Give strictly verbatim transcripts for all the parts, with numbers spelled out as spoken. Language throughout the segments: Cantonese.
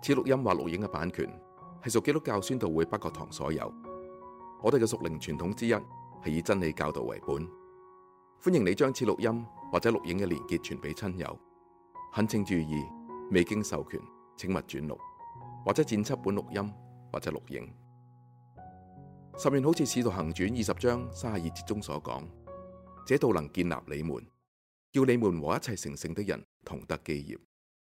此錄音或錄影嘅版權係屬基督教宣道會北角堂所有。我哋嘅屬靈傳統之一係以真理教導為本。歡迎你將此錄音或者錄影嘅連結傳俾親友。懇請注意，未經授權請勿轉錄或者剪輯本錄音或者錄影。甚願好似《使徒行傳》二十章三十二節中所講，這道能建立你們，叫你們和一切成聖的人同得基業。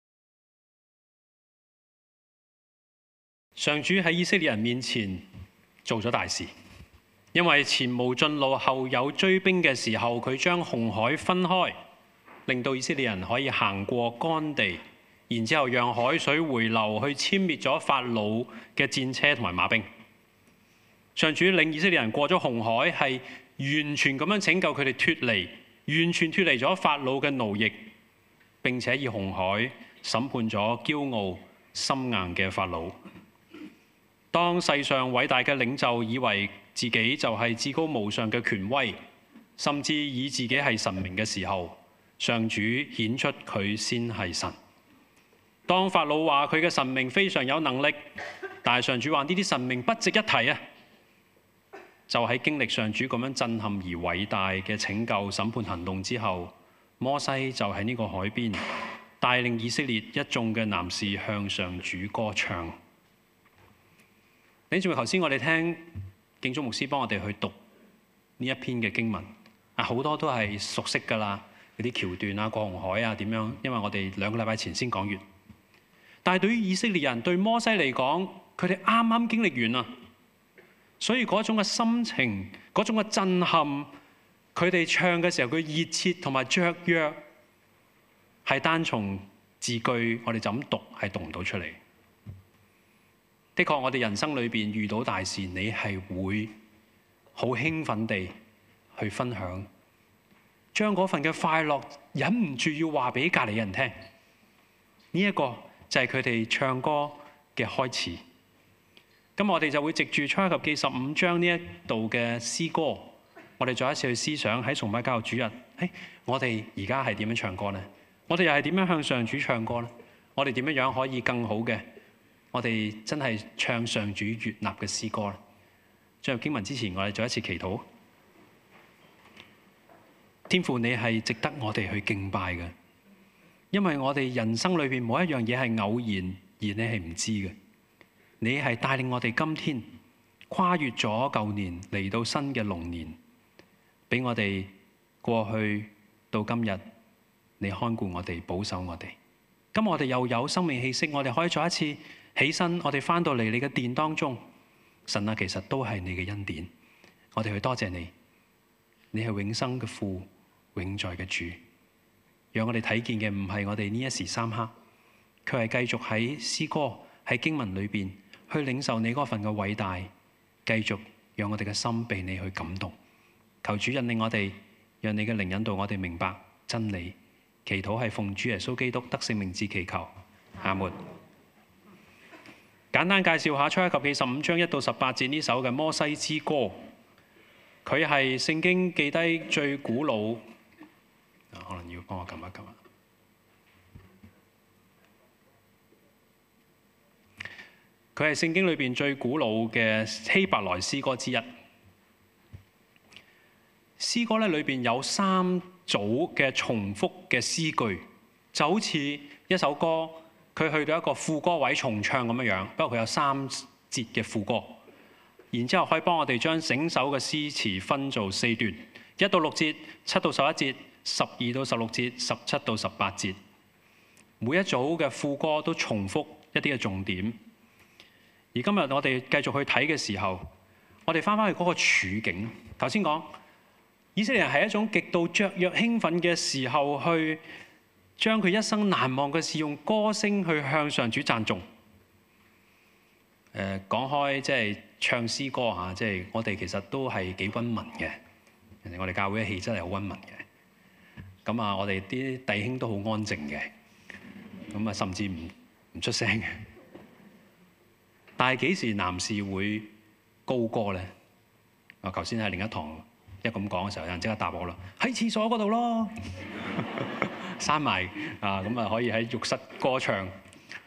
上主喺以色列人面前做咗大事，因為前無進路後有追兵嘅時候，佢將紅海分開，令到以色列人可以行過乾地，然之後讓海水回流去殲滅咗法老嘅戰車同埋馬兵。上主令以色列人過咗紅海，係完全咁樣拯救佢哋脫離，完全脫離咗法老嘅奴役，並且以紅海審判咗驕傲心硬嘅法老。當世上偉大嘅領袖以為自己就係至高無上嘅權威，甚至以自己係神明嘅時候，上主顯出佢先係神。當法老話佢嘅神明非常有能力，但係上主話呢啲神明不值一提啊！就喺經歷上主咁樣震撼而偉大嘅拯救審判行動之後，摩西就喺呢個海邊帶領以色列一眾嘅男士向上主歌唱。你仲咪頭先我哋聽敬宗牧師幫我哋去讀呢一篇嘅經文啊，好多都係熟悉㗎啦，嗰啲橋段啊、過紅海啊點樣？因為我哋兩個禮拜前先講完。但係對於以色列人、對摩西嚟講，佢哋啱啱經歷完啊，所以嗰種嘅心情、嗰種嘅震撼，佢哋唱嘅時候，佢熱切同埋雀躍，係單從字句我哋就咁讀係讀唔到出嚟。的確，我哋人生裏邊遇到大事，你係會好興奮地去分享，將嗰份嘅快樂忍唔住要話俾隔離人聽。呢一個就係佢哋唱歌嘅開始。咁我哋就會藉住出埃及記十五章呢一度嘅詩歌，我哋再一次去思想喺崇拜教育主日，誒，我哋而家係點樣唱歌呢？我哋又係點樣向上主唱歌呢？我哋點樣樣可以更好嘅？我哋真係唱上主悅納嘅詩歌咧。進入經文之前，我哋再一次祈禱。天父，你係值得我哋去敬拜嘅，因為我哋人生裏邊冇一樣嘢係偶然，而你係唔知嘅。你係帶領我哋今天跨越咗舊年嚟到新嘅龍年，俾我哋過去到今日，你看顧我哋，保守我哋。今我哋又有生命氣息，我哋可以再一次起身，我哋翻到嚟你嘅殿當中。神啊，其實都係你嘅恩典，我哋去多謝你。你係永生嘅父，永在嘅主，讓我哋睇見嘅唔係我哋呢一時三刻，佢係繼續喺詩歌喺經文裏邊去領受你嗰份嘅偉大，繼續讓我哋嘅心被你去感動。求主引領我哋，讓你嘅靈引導我哋明白真理。祈禱係奉主耶穌基督得勝名字祈求，阿門。簡單介紹下出埃及記十五章一到十八節呢首嘅摩西之歌，佢係聖經記低最古老，可能要幫我撳一撳啊。佢係聖經裏邊最古老嘅希伯來詩歌之一。詩歌咧裏邊有三組嘅重複嘅詩句，就好似一首歌，佢去到一個副歌位重唱咁樣樣，不過佢有三節嘅副歌，然之後可以幫我哋將整首嘅詩詞分做四段，一到六節、七到十一節、十二到十六節、十七到十八節。每一組嘅副歌都重複一啲嘅重點。而今日我哋繼續去睇嘅時候，我哋翻返去嗰個處境。頭先講以色列人係一種極度雀躍興奮嘅時候，去將佢一生難忘嘅事用歌聲去向上主讚頌。誒、呃、講開即係唱詩歌嚇，即係我哋其實都係幾溫文嘅。人哋我哋教會嘅氣質係好溫文嘅。咁啊，我哋啲弟兄都好安靜嘅。咁啊，甚至唔唔出聲嘅。但係幾時男士會高歌咧？我頭先喺另一堂一咁講嘅時候，有人即刻答我啦，喺廁所嗰度咯，閂埋啊，咁啊可以喺浴室歌唱。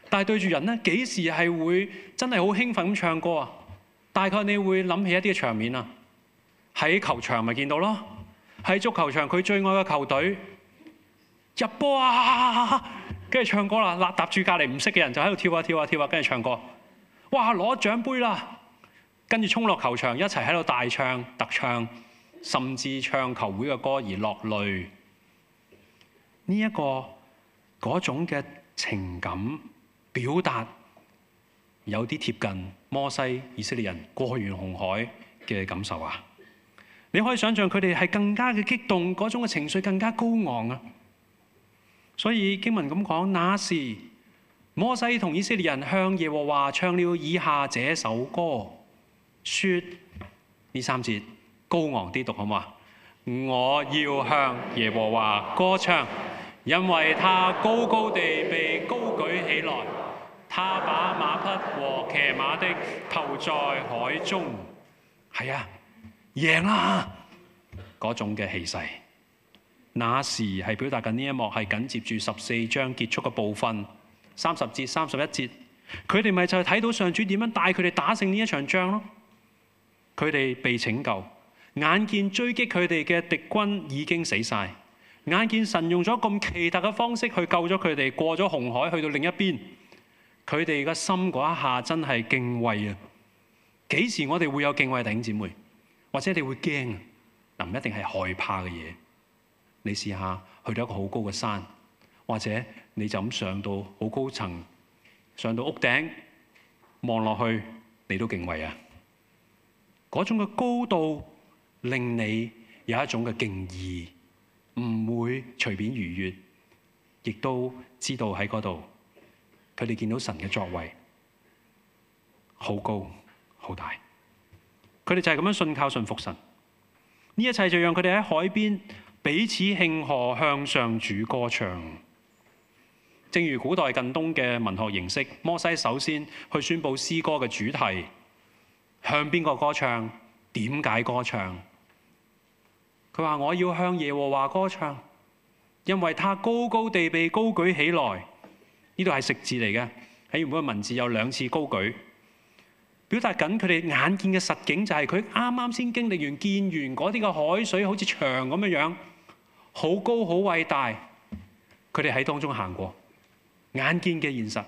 但係對住人咧，幾時係會真係好興奮咁唱歌啊？大概你會諗起一啲嘅場面啊，喺球場咪見到咯，喺足球場佢最愛嘅球隊入波啊，跟住唱歌啦，揦搭住隔離唔識嘅人就喺度跳啊跳啊跳啊，跟住唱歌，哇攞獎杯啦，跟住衝落球場一齊喺度大唱特唱，甚至唱球會嘅歌而落淚。呢、這、一個嗰種嘅情感表達有啲貼近摩西以色列人過完紅海嘅感受啊！你可以想象佢哋係更加嘅激動，嗰種嘅情緒更加高昂啊！所以經文咁講，那時摩西同以色列人向耶和華唱了以下這首歌，說呢三節高昂啲讀好嘛？我要向耶和華歌唱，因為他高高地被高舉起來。他把馬匹和騎馬的投在海中，係啊，贏啦！嗰種嘅氣勢，那時係表達緊呢一幕係緊接住十四章結束嘅部分，三十節、三十一節，佢哋咪就係睇到上主點樣帶佢哋打勝呢一場仗咯。佢哋被拯救，眼見追擊佢哋嘅敵軍已經死晒，眼見神用咗咁奇特嘅方式去救咗佢哋過咗紅海去到另一邊。佢哋嘅心嗰一下真係敬畏啊！幾時我哋會有敬畏弟兄姊妹？或者你會驚啊？嗱，唔一定係害怕嘅嘢。你試下去到一個好高嘅山，或者你就咁上到好高層，上到屋頂望落去，你都敬畏啊！嗰種嘅高度令你有一種嘅敬意，唔會隨便逾越，亦都知道喺嗰度。佢哋見到神嘅作為好高好大，佢哋就係咁樣信靠信服神。呢一切就讓佢哋喺海邊彼此慶賀，向上主歌唱。正如古代近東嘅文學形式，摩西首先去宣佈詩歌嘅主題，向邊個歌唱？點解歌唱？佢話我要向耶和華歌唱，因為他高高地被高舉起來。呢度係食字嚟嘅，喺原本嘅文字有兩次高舉，表達緊佢哋眼見嘅實景，就係佢啱啱先經歷完、見完嗰啲嘅海水好似牆咁樣樣，好高好偉大。佢哋喺當中行過，眼見嘅現實，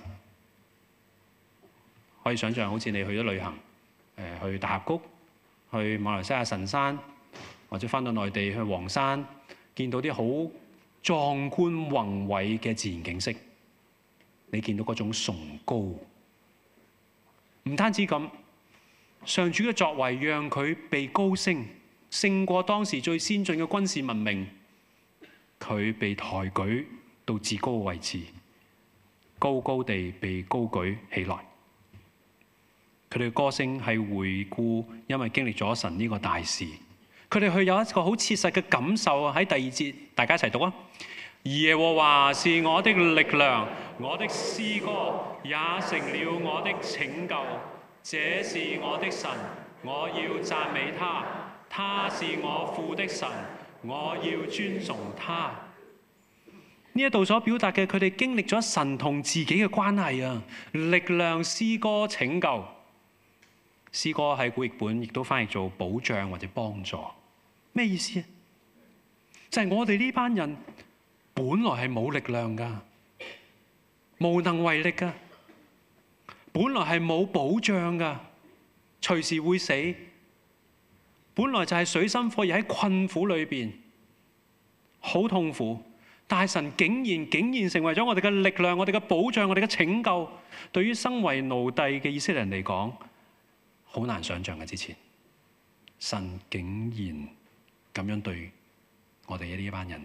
可以想象好似你去咗旅行，誒去大峽谷、去馬來西亞神山，或者翻到內地去黃山，見到啲好壯觀宏偉嘅自然景色。你見到嗰種崇高，唔單止咁，上主嘅作為讓佢被高升，勝過當時最先進嘅軍事文明。佢被抬舉到至高嘅位置，高高地被高舉起來。佢哋嘅歌聲係回顧，因為經歷咗神呢個大事，佢哋去有一個好切實嘅感受啊！喺第二節，大家一齊讀啊！耶和華是我的力量，我的詩歌也成了我的拯救。這是我的神，我要讚美他。他是我父的神，我要尊崇他。呢一度所表達嘅，佢哋經歷咗神同自己嘅關係啊！力量、詩歌、拯救。詩歌喺古譯本亦都翻譯做保障或者幫助。咩意思啊？就係我哋呢班人本來係冇力量噶，無能為力噶，本來係冇保障噶，隨時會死。本來就係水深火熱喺困苦裏邊，好痛苦。但係神竟然竟然成為咗我哋嘅力量，我哋嘅保障，我哋嘅拯救。對於身為奴隸嘅以色列人嚟講，好難想象嘅。之前神竟然咁樣對我哋呢一班人。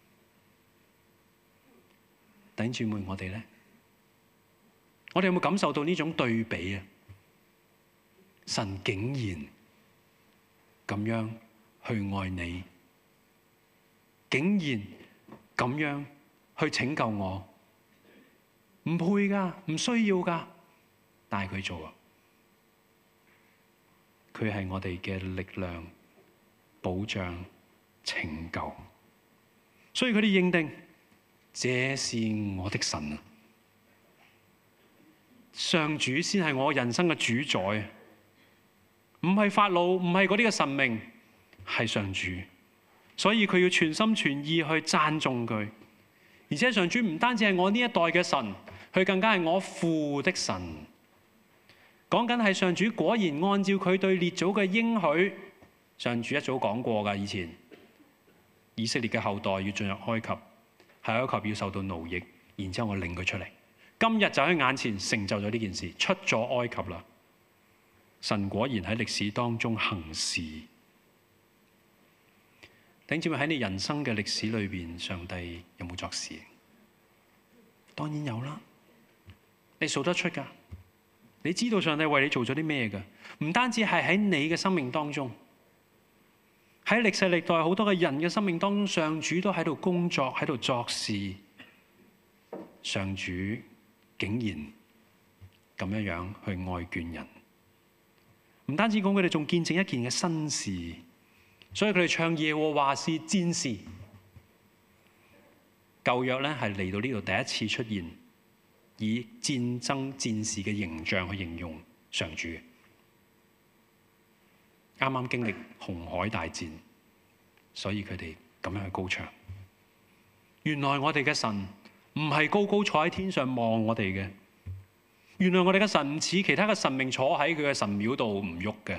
弟兄姊妹，我哋呢？我哋有冇感受到呢種對比啊？神竟然咁樣去愛你，竟然咁樣去拯救我，唔配噶，唔需要噶，但係佢做啊！佢係我哋嘅力量、保障、拯救，所以佢哋認定這是我的神啊！ 上主先係我人生嘅主宰，唔係法老，唔係嗰啲嘅神明，係上主。所以佢要全心全意去讚頌佢。而且上主唔單止係我呢一代嘅神，佢更加係我父的神。講緊係上主果然按照佢對列祖嘅應許，上主一早講過㗎。以前以色列嘅後代要進入埃及，喺埃及要受到奴役，然之後我領佢出嚟。今日就喺眼前成就咗呢件事，出咗埃及啦。神果然喺歷史當中行事。弟兄姊妹，喺你人生嘅歷史裏邊，上帝有冇作事？當然有啦，你數得出㗎。你知道上帝為你做咗啲咩㗎？唔單止係喺你嘅生命當中，喺歷世歷代好多嘅人嘅生命當中，上主都喺度工作，喺度作事。上主竟然咁樣樣去愛眷人，唔單止講，佢哋仲見證一件嘅新事。所以佢哋唱耶和華是戰士。舊約咧係嚟到呢度第一次出現以戰爭戰士嘅形象去形容上主。啱啱經歷紅海大戰，所以佢哋咁樣去高唱。原來我哋嘅神唔係高高坐喺天上望我哋嘅，原來我哋嘅神唔似其他嘅神明坐喺佢嘅神廟度唔喐嘅。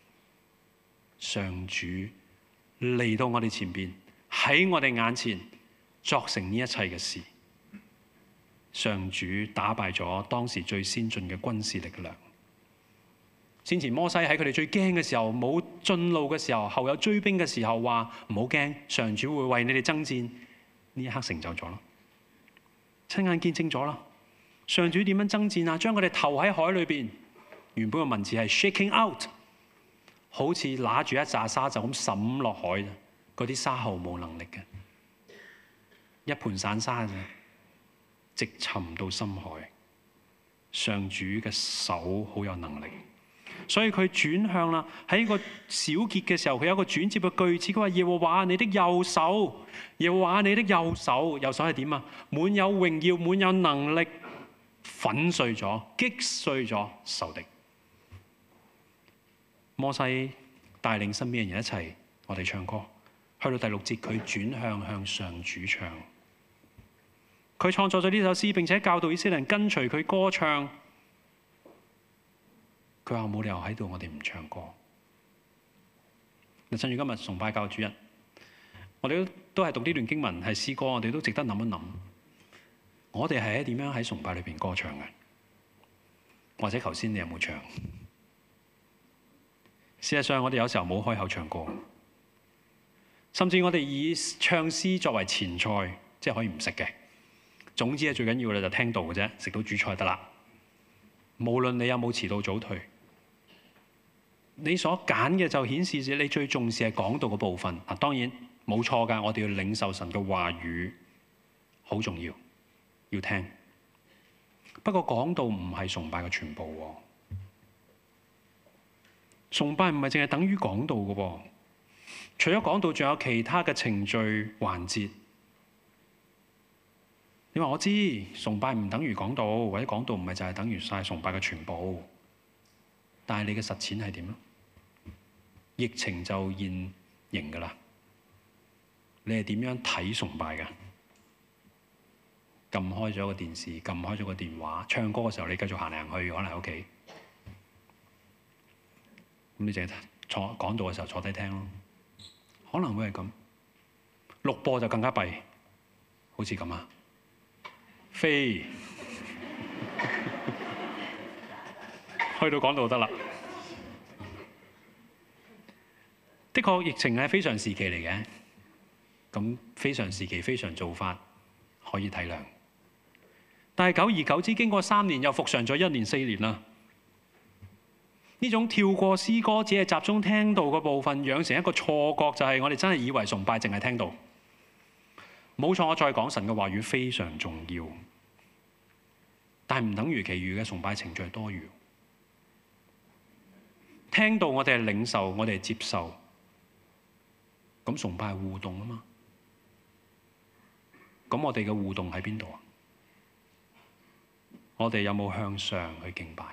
上主嚟到我哋前邊，喺我哋眼前作成呢一切嘅事。上主打敗咗當時最先進嘅軍事力量。先前摩西喺佢哋最驚嘅時候，冇進路嘅時候，後有追兵嘅時候，話唔好驚，上主會為你哋爭戰。呢一刻成就咗啦，親眼見證咗啦。上主點樣爭戰啊？將佢哋投喺海裏邊。原本嘅文字係 shaking out。好似拿住一紮沙就咁滲落海，嗰啲沙毫冇能力嘅，一盤散沙啫，直沉到深海。上主嘅手好有能力，所以佢轉向啦。喺個小結嘅時候，佢有一個轉接嘅句子，佢話：耶和華你的右手，耶和華你的右手，右手係點啊？滿有榮耀，滿有能力，粉碎咗、擊碎咗仇敵。摩西帶領身邊嘅人一齊，我哋唱歌。去到第六節，佢轉向向上主唱。佢創作咗呢首詩，並且教導以色列人跟隨佢歌唱。佢話冇理由喺度，我哋唔唱歌。趁住今日崇拜教主日，我哋都都係讀呢段經文係詩歌，我哋都值得諗一諗。我哋係喺點樣喺崇拜裏邊歌唱嘅？或者頭先你有冇唱？事實上，我哋有時候冇開口唱歌，甚至我哋以唱詩作為前菜，即係可以唔食嘅。總之最緊要咧就聽道嘅啫，食到主菜得啦。無論你有冇遲到早退，你所揀嘅就顯示住你最重視係講道嘅部分。啊，當然冇錯㗎，我哋要領受神嘅話語，好重要，要聽。不過講道唔係崇拜嘅全部喎。崇拜唔係淨係等於講道嘅喎，除咗講道，仲有其他嘅程序環節。你話我知，崇拜唔等於講道，或者講道唔係就係等於晒崇拜嘅全部。但係你嘅實踐係點咧？疫情就現形㗎啦。你係點樣睇崇拜㗎？撳開咗個電視，撳開咗個電話，唱歌嘅時候你繼續行嚟行去，可能喺屋企。咁你淨係坐講道嘅時候坐低聽咯，可能會係咁。錄播就更加弊，好似咁啊，飛去到講道得啦。的確，疫情係非常時期嚟嘅，咁非常時期、非常做法可以體諒。但係久而久之，經過三年又復常咗一年、四年啦。呢種跳過詩歌，只係集中聽道嘅部分，養成一個錯覺，就係我哋真係以為崇拜淨係聽道。冇錯，我再講神嘅話語非常重要，但係唔等於其餘嘅崇拜程序係多餘。聽道我哋係領受，我哋係接受，咁崇拜係互動啊嘛。咁我哋嘅互動喺邊度啊？ 我哋有冇向上去敬拜？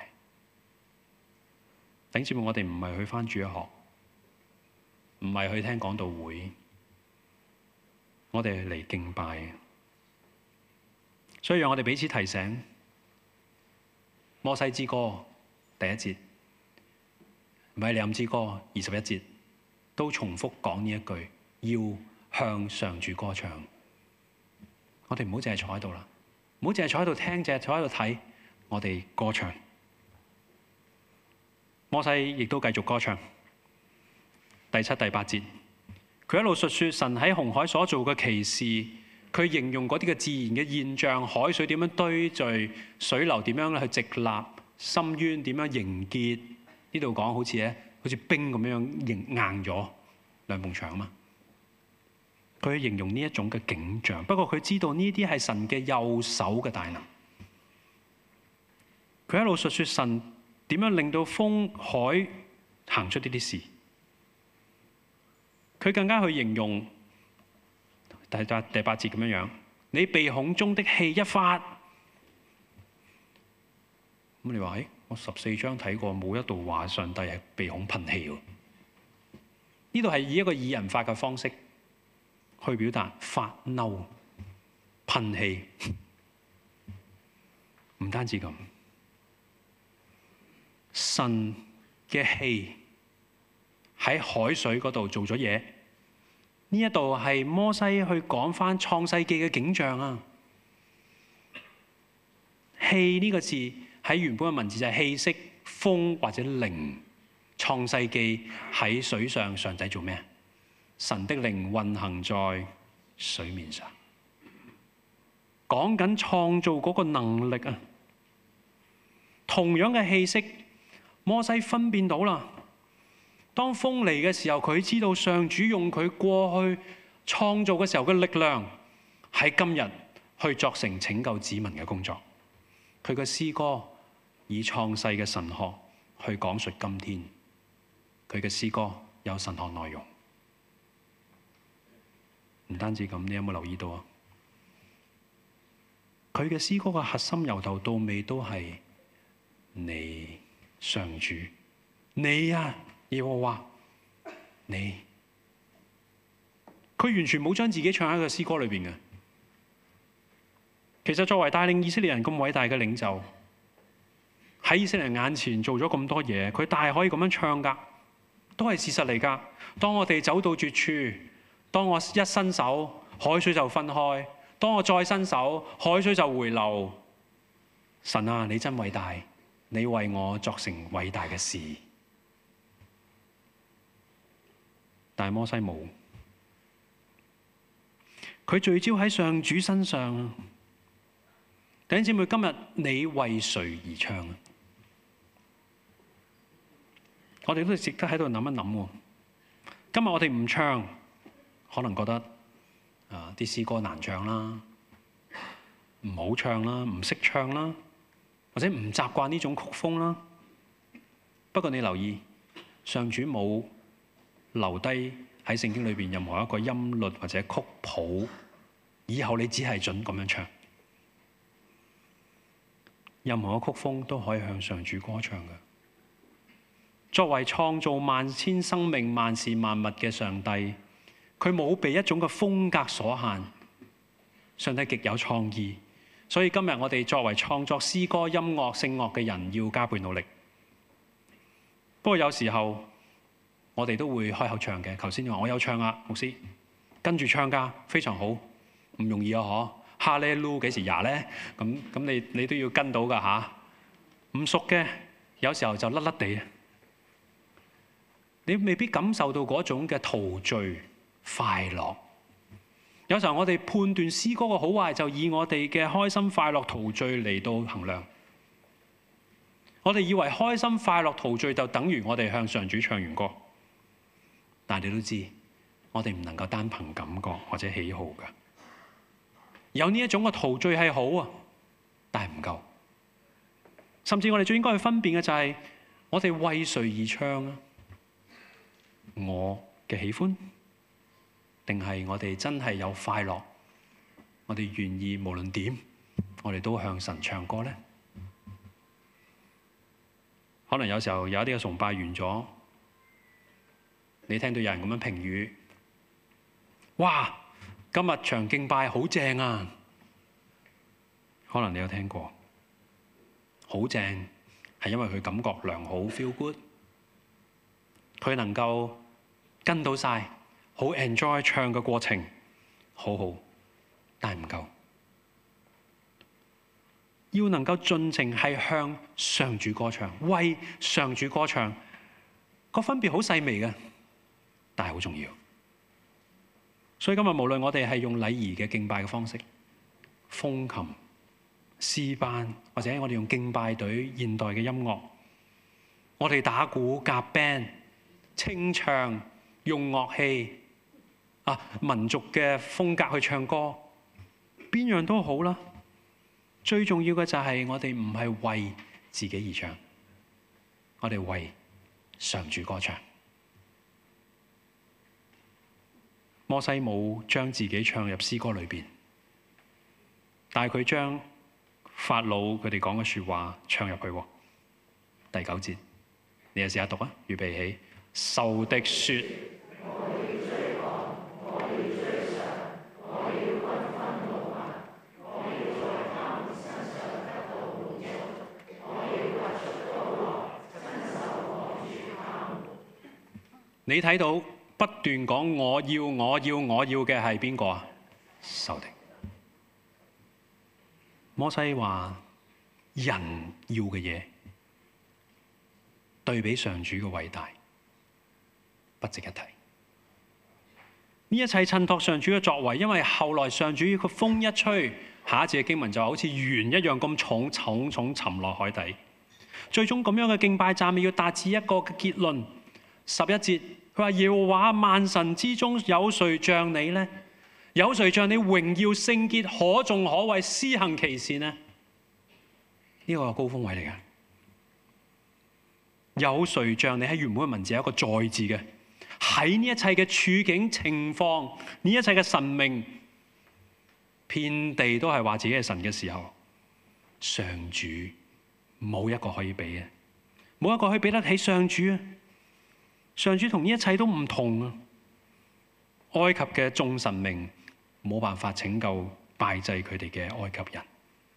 弟兄姊妹，我哋唔係去返主日學，唔係去聽講道會，我哋係嚟敬拜嘅。所以讓我哋彼此提醒，摩西之歌第一節，米利暗之歌二十一節，都重複講呢一句，要向上主歌唱。我哋唔好淨係坐喺度啦，唔好淨係坐喺度聽，淨係坐喺度睇，我哋歌唱。摩西亦都繼續歌唱，第七、第八節，佢一路述說神喺紅海所做嘅奇事，佢形容嗰啲嘅自然嘅現象，海水點樣堆聚，水流點樣去直立，深淵點樣凝結。呢度講好似咧，好似冰咁樣凝硬咗兩埲牆啊嘛。佢形容呢一種嘅景象，不過佢知道呢啲係神嘅右手嘅大能。佢一路述說神點樣令到風海行出呢啲事。佢更加去形容第八第八節咁樣樣，你鼻孔中的氣一發。咁你話誒，我十四章睇過，冇一度話上帝係鼻孔噴氣喎。呢度係以一個擬人法嘅方式去表達發嬲、噴氣。唔單止咁，神嘅氣喺海水嗰度做咗嘢。呢一度係摩西去講返創世記嘅景象啊！氣呢個字喺原本嘅文字就係氣息、風或者靈。創世記喺水上，上帝做咩？神的靈運行在水面上，講緊創造嗰個能力啊！同樣嘅氣息，摩西分辨到啦。當風嚟嘅時候，佢知道上主用佢過去創造嘅時候嘅力量，喺今日去作成拯救子民嘅工作。佢嘅詩歌以創世嘅神學去講述今天，佢嘅詩歌有神學內容。唔單止咁，你有冇留意到啊？佢嘅詩歌嘅核心由頭到尾都係你上主，你啊！耶和華，你，佢完全冇將自己唱喺個詩歌裏邊嘅。其實作為帶領以色列人咁偉大嘅領袖，喺以色列人眼前做咗咁多嘢，佢大可以咁樣唱噶，都係事實嚟噶。當我哋走到絕處，當我一伸手，海水就分開；當我再伸手，海水就回流。神啊，你真偉大，你為我作成偉大嘅事。但係摩西冇，佢聚焦喺上主身上。弟兄姊妹，今日你為誰而唱？我哋都值得喺度諗一諗。今日我哋唔唱，可能覺得啊啲詩歌難唱啦，唔好唱啦，唔識唱啦，或者唔習慣呢種曲風啦。不過你留意，上主冇留低喺聖經裏邊任何一個音律或者曲譜，以後你只係準咁樣唱。任何嘅曲風都可以向上主歌唱嘅。作為創造萬千生命、萬事萬物嘅上帝，佢冇被一種嘅風格所限。上帝極有創意，所以今日我哋作為創作詩歌、音樂、聖樂嘅人，要加倍努力。不過有時候，我哋都會開口唱嘅。頭先話我有唱啊，牧師跟住唱㗎，非常好，唔容易啊！嗬，哈利路幾時廿咧？咁咁你你都要跟到㗎吓。唔熟嘅，有時候就甩甩地，你未必感受到嗰種嘅陶醉快樂。有時候我哋判斷詩歌嘅好壞，就以我哋嘅開心快樂陶醉嚟到衡量。我哋以為開心快樂陶醉就等於我哋向上主唱完歌。但係你都知，我哋唔能夠單憑感覺或者喜好㗎。有呢一種嘅陶醉係好啊，但係唔夠。甚至我哋最應該去分辨嘅就係，我哋為誰而唱啊？我嘅喜歡，定係我哋真係有快樂？我哋願意無論點，我哋都向神唱歌呢？ 可能有時候有一啲嘅崇拜完咗，你聽到有人咁樣評語：哇！今日場敬拜好正啊！可能你有聽過，好正係因為佢感覺良好 feel good， 佢能夠跟到晒，好 enjoy 唱嘅過程，好好，但係唔夠。要能夠盡情係向上主歌唱，為上主歌唱，個分別好細微嘅，但係好重要。所以今日無論我哋係用禮儀嘅敬拜嘅方式，風琴、詩班，或者我哋用敬拜隊現代嘅音樂，我哋打鼓夾 band、清唱、用樂器啊，民族嘅風格去唱歌，邊樣都好啦。最重要嘅就係我哋唔係為自己而唱，我哋為上主歌唱。摩西冇將自己唱入詩歌裏邊，但係佢將法老佢哋講嘅説話唱入去。第九節，你又試下讀啊！預備起，仇敵説：我要追趕，我要追上，我要軍分怒罵，我要在他們身上得到滿足，我要拔出刀來，親手綁住他們。你睇到不斷講我要我要我要嘅係邊個啊？仇敵。摩西話人要嘅嘢對比上主嘅偉大，不值一提。呢一切襯托上主嘅作為，因為後來上主個風一吹，下一節嘅經文就好似鉛一樣咁重重重沉落海底。最終咁樣嘅敬拜讚美要達至一個嘅結論。十一節佢話：耶和華萬神之中有誰像你呢？有誰像你榮耀聖潔可頌可畏施行奇事呢？呢個係高峰位嚟嘅。有誰像你？喺原本嘅文字有一個在字嘅，喺呢一切嘅處境情況，呢一切嘅神明，遍地都係話自己係神嘅時候，上主冇一個可以比嘅，冇一個可以比得起上主啊！上主同呢一切都唔同啊！埃及嘅眾神明冇辦法拯救拜祭佢哋嘅埃及人。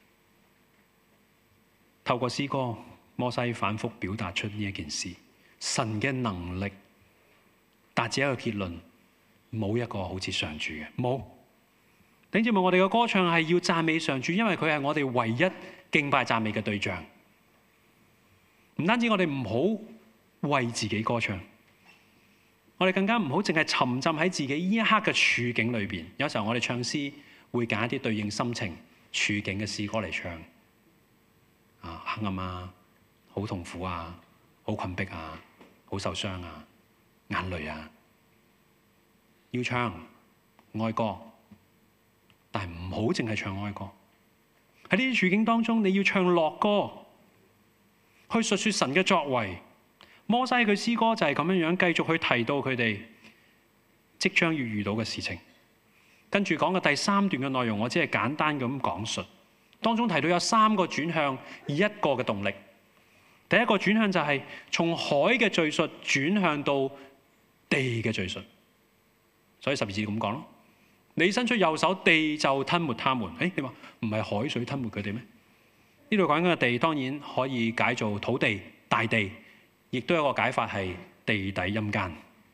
透過詩歌，摩西反覆表達出呢一件事，神嘅能力達至一個結論，冇一個好似上主嘅，冇。頂住問我哋嘅歌唱係要讚美上主，因為佢係我哋唯一敬拜讚美嘅對象。唔單止我哋唔好為自己歌唱，我哋更加唔好淨係沉浸喺自己呢一刻嘅處境裏邊。有時候我哋唱詩會揀一啲對應心情、處境嘅詩歌嚟唱。啊，黑暗啊，好痛苦啊，好困迫啊，好受傷啊，眼淚啊，要唱哀歌，但係唔好淨係唱哀歌。喺呢啲處境當中，你要唱樂歌，去述說神嘅作為。摩西佢詩歌就係咁樣樣，繼續去提到佢哋即將要遇到嘅事情。跟住講嘅第三段嘅內容，我只係簡單咁講述。當中提到有三個轉向，一個嘅動力。第一個轉向就係從海嘅敘述轉向到地嘅敘述。所以十二節咁講咯。你伸出右手，地就吞沒他們。誒，你話唔係海水吞沒佢哋咩？呢度講緊嘅地當然可以解做土地、大地。亦都有一個解法係地底陰間，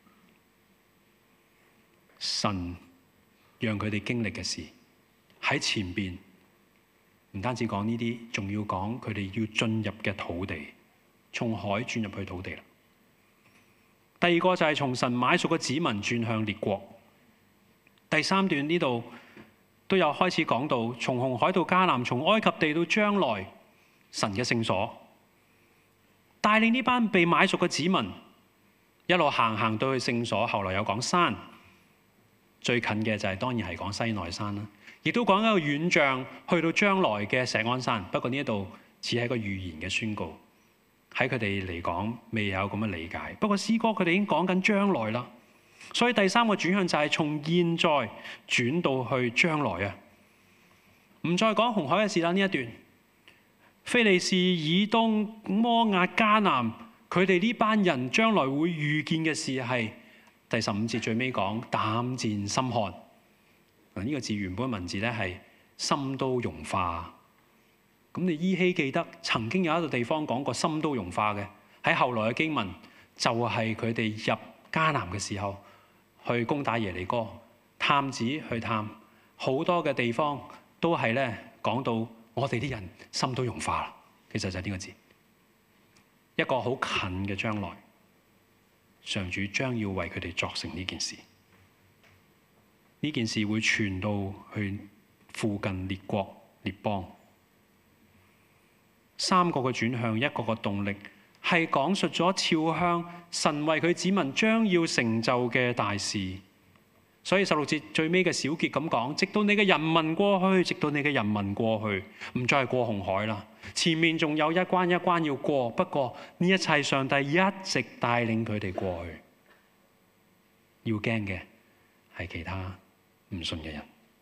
神讓佢哋經歷嘅事喺前邊，唔單止講呢啲，仲要講佢哋要進入嘅土地，從海轉入去土地啦。第二個就係從神買贖嘅子民轉向列國。第三段呢度都有開始講到，從紅海到迦南，從埃及地到將來神嘅聖所。帶領呢班被買贖嘅子民一路行行到去聖所，後來有講山，最近嘅就係當然係講西奈山啦，亦都講一個遠像去到將來嘅錫安山。不過呢一度似係一個預言嘅宣告，喺佢哋嚟講未有咁嘅理解。不過詩歌佢哋已經講緊將來啦，所以第三個轉向就係從現在轉到去將來啊，唔再講紅海嘅事啦。呢一段非利士、以東、摩押、迦南，佢哋呢班人將來會遇見嘅事係第十五節最尾講膽戰心寒。嗱，呢個字原本文字咧係心都融化。咁你依稀記得曾經有一個地方講過心都融化嘅，喺後來嘅經文就係佢哋入迦南嘅時候去攻打耶利哥，探子去探好多嘅地方都係咧講到我哋啲人心都融化啦。其實就係呢個字，一個好近嘅將來，上主將要為佢哋作成呢件事。呢件事會傳到去附近列國列邦。三個嘅轉向，一個個動力，係講述咗朝向神為佢子民將要成就嘅大事。所以十六節最尾嘅小結咁講：直到你嘅人民過去，直到你嘅人民過去，唔再係過紅海啦。前面仲有一關一關要過，不過呢一切上帝一直帶領佢哋過去。要驚嘅係其他唔信嘅人，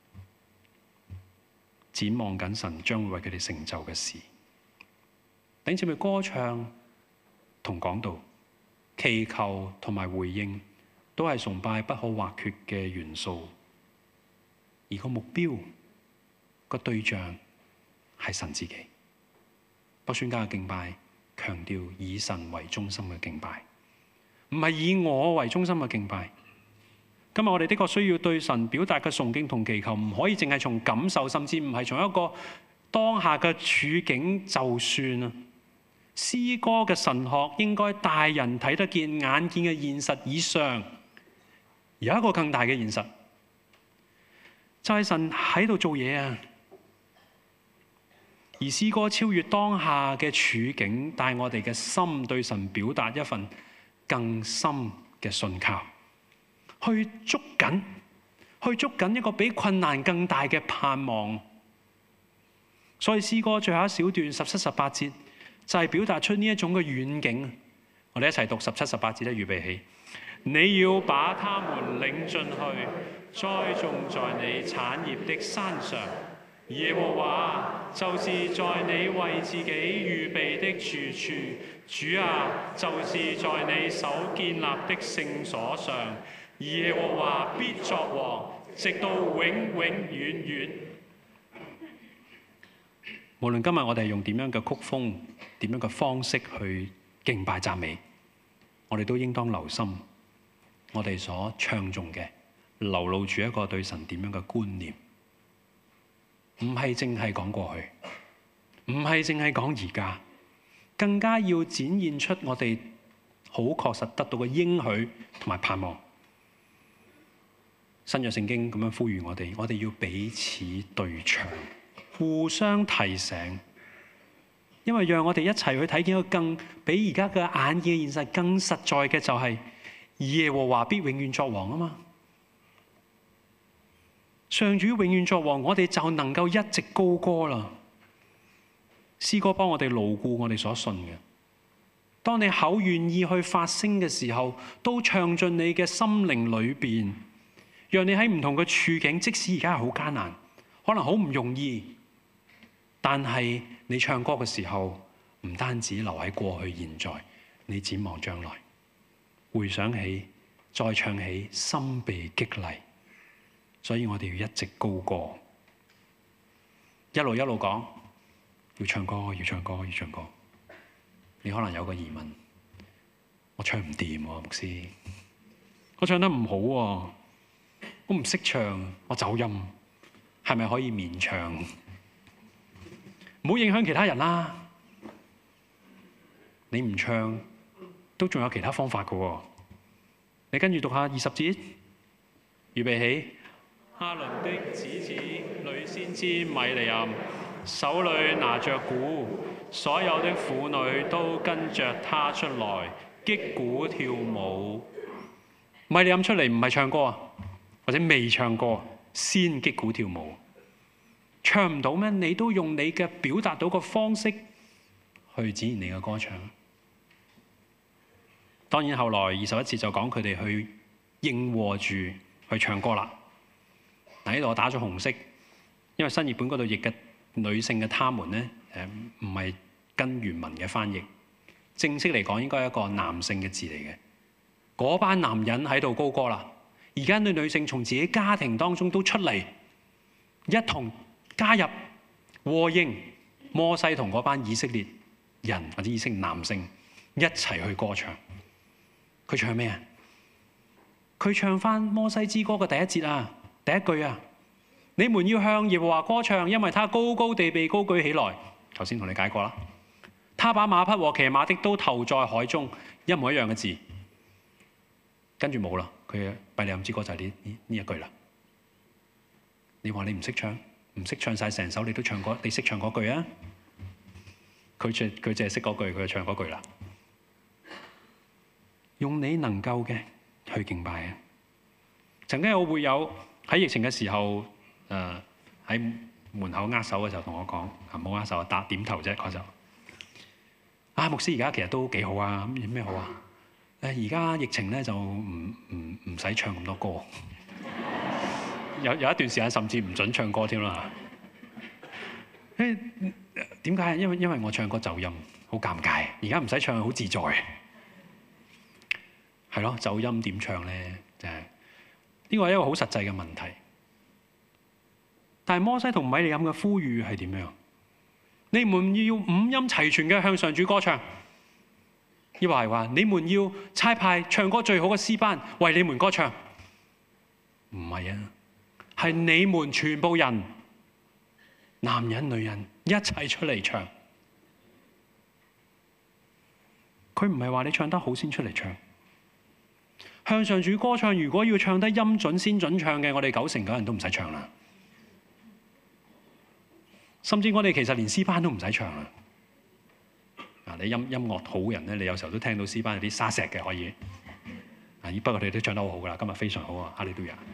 展望緊神將會為佢哋成就嘅事。弟兄姊妹，歌唱同講道、祈求同埋回應，都係崇拜不可或缺嘅元素。而個目標、個對象係神自己。北宣家嘅敬拜強調以神為中心嘅敬拜，唔係以我為中心嘅敬拜。今日我哋的確需要對神表達嘅崇敬同祈求，唔可以淨係從感受，甚至唔係從一個當下嘅處境就算啊。詩歌嘅神學應該帶人睇得見眼見嘅現實以上，有一個更大嘅現實，就係神喺度做嘢啊！而詩歌超越當下嘅處境，帶我哋嘅心對神表達一份更深嘅信靠，去捉緊，去捉緊一個比困難更大嘅盼望。所以詩歌最後一小段十七、十八節就係表達出呢一種嘅遠景。我哋一齊讀十七、十八節咧，預備起。你要把他們領進去，栽種在你產業的山上。耶和華就是在你為自己預備的住處，主啊，就是在你手建立的聖所上。耶和華必作王，直到永永遠遠。無論今日我哋用點樣嘅曲風、點樣嘅方式去敬拜讚美，我哋都應當留心我哋所唱頌嘅，流露住一個對神點樣嘅觀念。唔係淨係講過去，唔係淨係講而家，更加要展現出我哋好確實得到嘅應許同埋盼望。新約聖經咁樣呼籲我哋，我哋要彼此對唱，互相提醒，因為讓我哋一齊去睇見一個更比而家嘅眼見嘅現實更實在嘅，就係耶和華必永遠作王啊嘛！上主永遠作王，我哋就能夠一直高歌啦。詩歌幫我哋牢固我哋所信嘅。當你口願意去發聲嘅時候，都唱進你嘅心靈裏邊，讓你喺唔同嘅處境，即使而家係好艱難，可能好唔容易，但係你唱歌嘅時候，唔單止留喺過去現在，你展望將來，回想起，再唱起，心被激勵。所以我哋要一直高歌，一路一路講，要唱歌，要唱歌，要唱歌。你可能有個疑問，我唱唔掂喎，牧師，我唱得唔好喎，我唔識唱，我走音，係咪可以勉唱？唔好影響其他人啦。你唔唱，都仲有其他方法㗎喎。你跟住讀下二十節，預備起。哈倫的子子女先知米利暗，手裏拿着鼓，所有的婦女都跟着他出來擊鼓跳舞。米利暗出嚟唔係唱歌啊，或者未唱歌，先擊鼓跳舞。唱唔到咩？你都用你嘅表達到嘅方式去展現你嘅歌唱。當然後來二十一節就講佢哋去應和住去唱歌啦。嗱，呢度我打咗紅色，因為新譯本嗰度譯嘅女性嘅她們咧， 誒唔係跟原文嘅翻譯，正式嚟講應該係一個男性嘅字嚟嘅。嗰班男人喺度高歌啦，而家啲女性從自己家庭當中都出嚟，一同加入和應摩西同嗰班以色列人或者以色列男性一齊去歌唱。佢唱咩啊？佢唱翻摩西之歌嘅第一節啊，第一句啊，你們要向耶和華歌唱，因為他高高地被高舉起來。頭先同你解過啦，他把馬匹和騎馬的都投在海中，一模一樣嘅字。跟住冇啦，佢嘅伯利恆之歌就係呢呢呢一句啦。你話你唔識唱，唔識唱晒成首，你都唱過，你識唱嗰句啊？佢淨佢淨係識嗰句，佢就唱嗰句啦。用你能夠嘅去敬拜啊！曾經有會友喺疫情嘅時候，誒、呃、喺門口握手嘅時候同我講，啊冇握手啊，打點頭啫嗰陣。啊牧師而家其實都幾好啊，咁有咩好啊？誒而家疫情咧就唔唔唔使唱咁多歌，有有一段時間甚至唔準唱歌添啦。誒點解？因為因為我唱歌走音，好尷尬。而家唔使唱，好自在。係咯，走音點唱咧？就係呢個係一個好實際嘅問題。但係摩西同米利暗嘅呼籲係點樣？你們要五音齊全嘅向上主歌唱。亦或係話你們要差派唱歌最好嘅詩班為你們歌唱。唔係啊，係你們全部人，男人女人一齊出嚟唱。佢唔係話你唱得好先出嚟唱。向上主歌唱，如果要唱得音準先準唱嘅，我哋九成九人都唔使唱啦。甚至我哋其實連詩班都唔使唱啦。啊，你音音樂好人咧，你有時候都聽到詩班有啲沙石嘅可以。啊，不過佢哋都唱得好好噶啦，今日非常好啊，哈利路亞。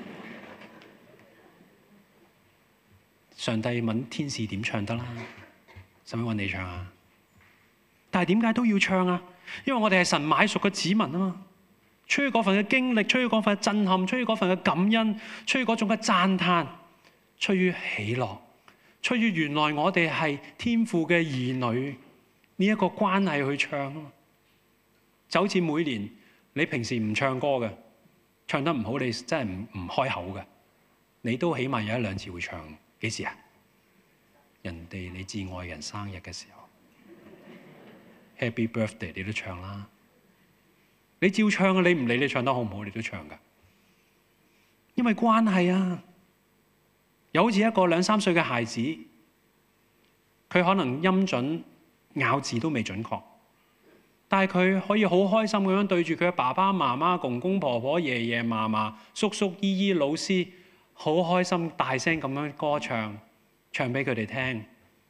上帝問天使點唱得啦？使唔使揾你唱啊？但係點解都要唱啊？因為我哋係神買贖嘅子民啊嘛。出於嗰份嘅經歷，出於嗰份嘅震撼，出於嗰份嘅感恩，出於嗰種嘅讚嘆，出於喜樂，出於原來我哋係天父嘅兒女呢一個關係去唱啊！就好似每年你平時唔唱歌嘅，唱得唔好，你真係唔唔開口嘅，你都起碼有一兩次會唱。幾時啊？人哋你至愛人生日嘅時候 ，Happy Birthday 你都唱啦。你照唱啊！你唔理你唱得好唔好，你都唱㗎。因為關係啊，又好似一個兩三歲嘅孩子，佢可能音準咬字都未準確，但係佢可以好開心咁樣對住佢嘅爸爸媽媽、公公婆婆、爺爺嫲嫲、叔叔姨姨、老師，好開心大聲咁樣歌唱，唱俾佢哋聽。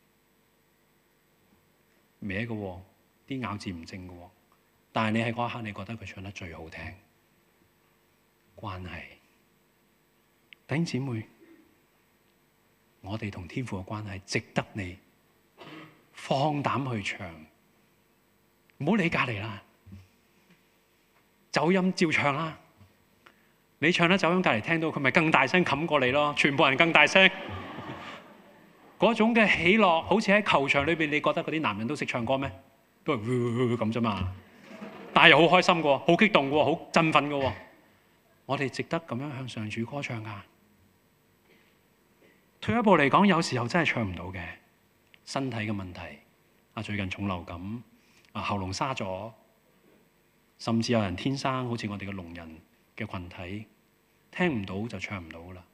歪嘅喎，啲咬字唔正嘅喎。但係你喺嗰一刻，你覺得佢唱得最好聽。關係，弟兄姊妹，我哋同天父嘅關係值得你放膽去唱，唔好理隔離啦，走音照唱啦。你唱得走音，隔離聽到佢咪更大聲冚過你咯，全部人更大聲。嗰種嘅喜樂，好似喺球場裏邊，你覺得嗰啲男人都識唱歌咩？都係咁啫嘛。但係又好開心嘅喎，好激動嘅喎，好振奮嘅喎。我哋值得咁樣向上主歌唱㗎。退一步嚟講，有時候真係唱唔到嘅，身體嘅問題。啊，最近重流感，啊喉嚨沙咗，甚至有人天生好似我哋嘅聾人嘅群體，聽唔到就唱唔到啦。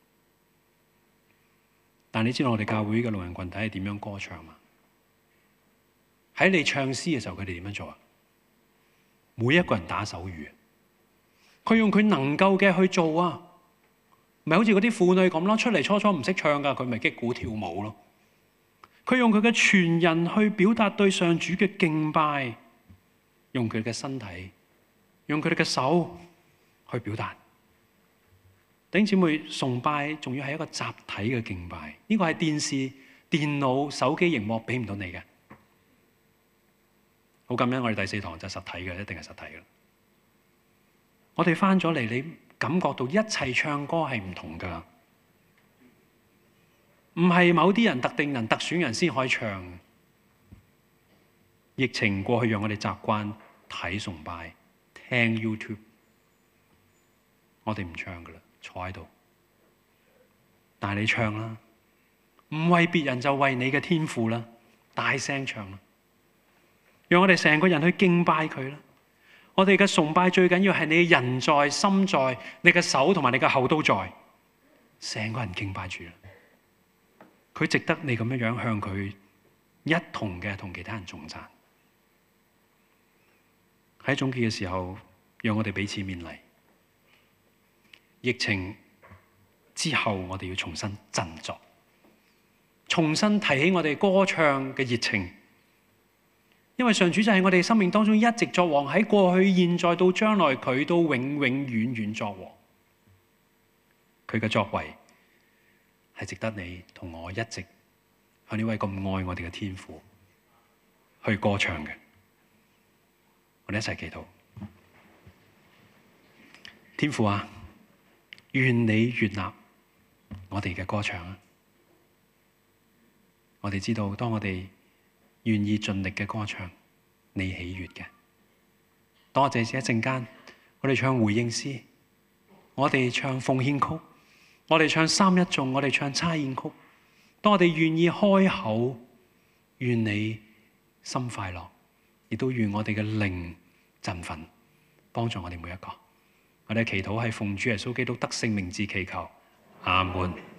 但你知道我哋教會嘅聾人群體係點樣歌唱嘛？喺你唱詩嘅時候，佢哋點樣做啊？每一個人打手語，佢用佢能夠嘅去做啊，咪好似嗰啲婦女咁咯，出嚟初初唔識唱噶，佢咪擊鼓跳舞咯。佢用佢嘅全人去表達對上主嘅敬拜，用佢嘅身體，用佢哋嘅手去表達。弟兄姊妹，崇拜仲要係一個集體嘅敬拜，呢個係電視、電腦、手機熒幕俾唔到你嘅。好感恩，我哋第四堂就係實體嘅，一定係實體嘅。我哋翻咗嚟，你感覺到一齊唱歌係唔同㗎。 唔係某啲人特定人特選人先可以唱。疫情過去讓我哋習慣睇崇拜、聽 YouTube， 我哋唔唱噶啦，坐喺度。但係你唱啦，唔為別人就為你嘅天父啦，大聲唱啦，讓我哋成個人去敬拜佢啦。我哋嘅崇拜最緊要係你人在心在，你嘅手同埋你嘅口都在，成個人敬拜住啦。佢值得你咁樣樣向佢一同嘅同其他人頌讚。喺總結嘅時候，讓我哋彼此勉勵。疫情之後，我哋要重新振作，重新提起我哋歌唱嘅熱情。因為上主就係我哋生命當中一直作王，喺過去、現在到將來，佢都永永遠遠作王。佢嘅作為係值得你同我一直向呢位咁愛我哋嘅天父去歌唱嘅。我哋一齊祈禱。天父啊，願你悅納我哋嘅歌唱啊！我哋知道，當我哋願意盡力嘅歌唱，你喜悅嘅。當我哋一陣間，我哋唱回應詩，我哋唱奉獻曲，我哋唱三一頌，我哋唱差宴曲。當我哋願意開口，願你心快樂，亦都願我哋嘅靈振奮，幫助我哋每一個。我哋祈禱係奉主耶穌基督得勝名字祈求，阿門。